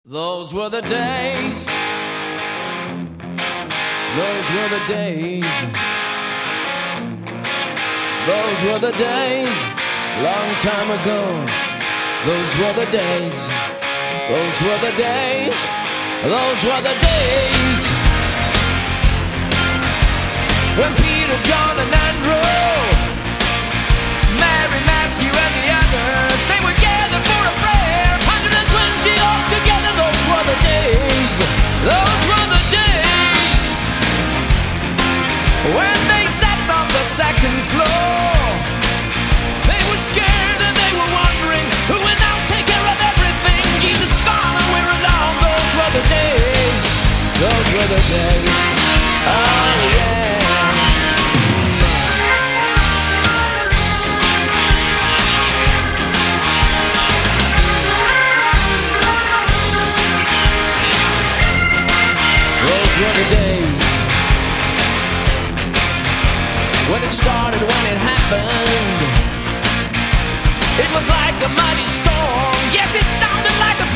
Those were the days. Those were the days. Those were the days. Long time ago. Those were the days. Those were the days. Those were the days. When Peter, John, and Andrew, Mary, Matthew, and the others, they were gathered for a prayer. 120 all together. Those were the days. Those were the days. When they sat on the second floor, they were scared and they were wondering who will now take care of everything. Jesus gone and we're alone. Those were the days. Those were the days. Oh yeah. Those were the days. When it started, when it happened, it was like a mighty storm. Yes, it sounded like a